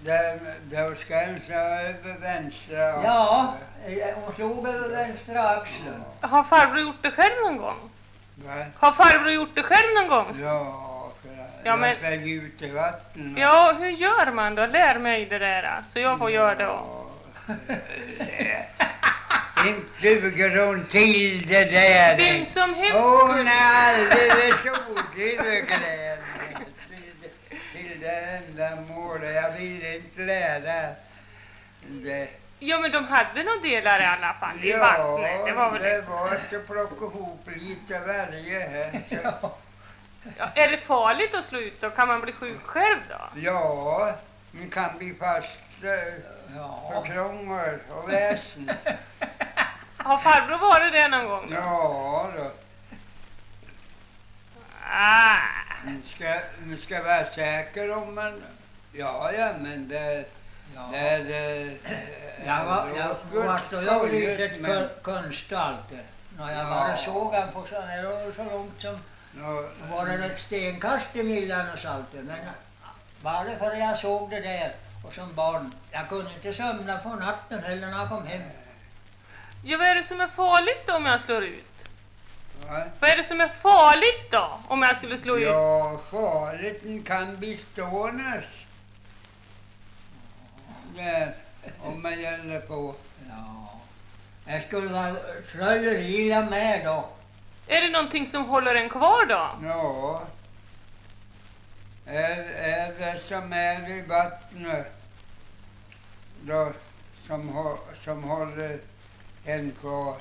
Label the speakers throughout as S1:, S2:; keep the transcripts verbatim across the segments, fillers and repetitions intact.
S1: Där, där ska en slå över vänstra.
S2: Ja, hon slog över vänstra axeln.
S3: Har farbror gjort det själv någon gång?
S1: Va?
S3: Har farbror gjort det själv någon gång?
S1: Ja, för att
S3: Ja,
S1: jag
S3: men-
S1: slänger ut i vatten.
S3: Ja, hur gör man då? Lär mig det där, så jag får göra det också.
S1: Inte duger hon till det där.
S3: Vem som helst
S1: Hon
S3: skulle-
S1: är alldeles oduglig till, till det enda målet. Jag vill inte lära det.
S3: Ja, men de hade nog delar i alla fall i
S1: Ja,
S3: vattnet. Det var väl
S1: det
S3: det.
S1: var så plocka ihop lite varje här. Så.
S3: Ja, är det farligt att slå ut då? Kan man bli sjuk själv då?
S1: Ja, man kan bli fast eh,
S2: Ja.
S1: för krångel och väsen.
S3: Har farbror varit det någon gång då?
S1: Ja då.
S3: Ah.
S1: Nu ska, nu ska vara säker om man... Ja, ja, men det...
S2: Ja.
S1: det, det
S2: Jag var, jag var så jag litet
S1: men,
S2: konstalltid. När jag
S1: Ja.
S2: bara såg han på så, det var så långt som
S1: no,
S2: var det ett stenkast i Millan och Salten. Men bara för att jag såg det där och som barn, jag kunde inte sömna på natten heller när jag kom hem.
S3: Ja, vad är det som är farligt då om jag slår ut?
S1: va?
S3: Vad är det som är farligt då om jag skulle slå ut?
S1: Ja, farligheten kan bestånas. Där, om man gäller på.
S2: Ja. Jag skulle vara tröllerila med då.
S3: Är det någonting som håller en kvar då?
S1: Ja. Är, är det som är i vattnet då, som, ho, som håller en kvar?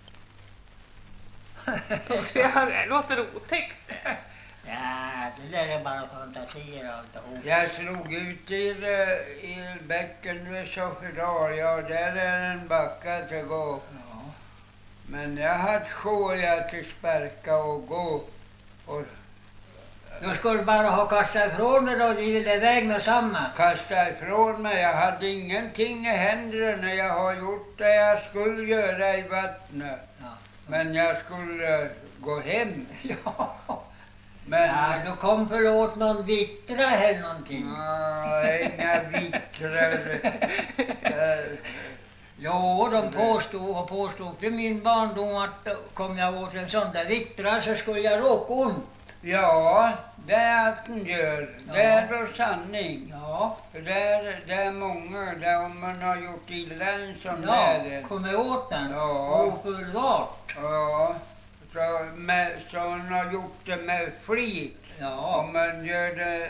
S3: Ja, det låter otäckt.
S2: Ja, det där är bara fantasier alltihop.
S1: Jag slog ut i, eh, i bäcken vid Soffedal. Ja, där är en backa att gå.
S2: Ja.
S1: Men jag hade sjålat till sparka och gå. Och
S2: Jag skulle bara ha kastat ifrån mig då och drivit iväg med samma.
S1: kasta ifrån mig. Jag hade ingenting i händerna. Jag har gjort det jag skulle göra i vattnet.
S2: Ja.
S1: Men jag skulle eh, gå hem.
S2: Ja.
S1: Men
S2: Ja, då kom förlåt någon vittra eller någonting.
S1: nej, inga vittrar. Eh,
S2: Jo, de påstod och påstod till min barndom att eh, kom jag åt en sån där vittra så skulle jag råka ont.
S1: Ja, det är att den gör.
S2: Ja.
S1: Det är då sanning.
S2: Ja,
S1: För det är, det är många, där om man har gjort illa en sån
S2: ja,
S1: där.
S2: kom jag åt den.
S1: Ja.
S2: Ofullvart.
S1: Ja, så, med, så hon har gjort det med flit.
S2: Ja,
S1: Om man gör det,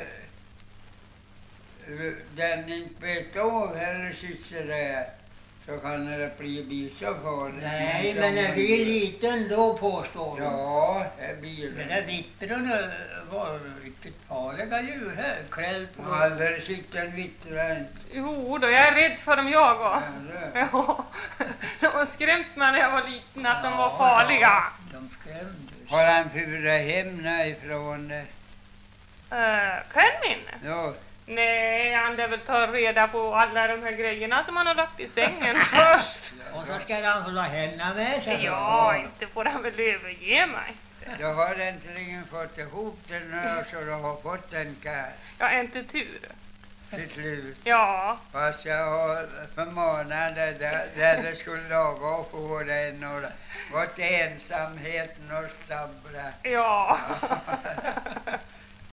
S1: den inte vet av eller sitter där, så kan det bli, bli så farligt.
S2: nej
S1: så
S2: men när
S1: man
S2: vi är
S1: gör-
S2: liten då påstår de.
S1: Ja, det blir
S2: De
S1: det.
S2: där vittrorna var riktigt farliga djur här. Kläll på.
S1: Jag har aldrig sett en vittra.
S3: Jo då, jag är rädd för dem jag också.
S1: Ja,
S3: Ja, de har skrämt mig när jag var liten att de var
S2: Ja,
S3: farliga.
S2: ja, de skrämdes.
S1: har han furat hem ifrån det?
S3: Uh, Kermin?
S1: Ja,
S3: Nej, han lär väl ta reda på alla de här grejerna som han har lagt i sängen först.
S2: Och så ska han hålla händerna med sig.
S3: Ja, inte får han väl överge mig.
S1: jag har äntligen fått ihop den nu så du har fått en karl
S3: Jag är inte tur.
S1: till slut.
S3: Ja,
S1: Fast jag har förmanat det där, där det skulle laga och få den och gått ensamheten och stabbla.
S3: ja.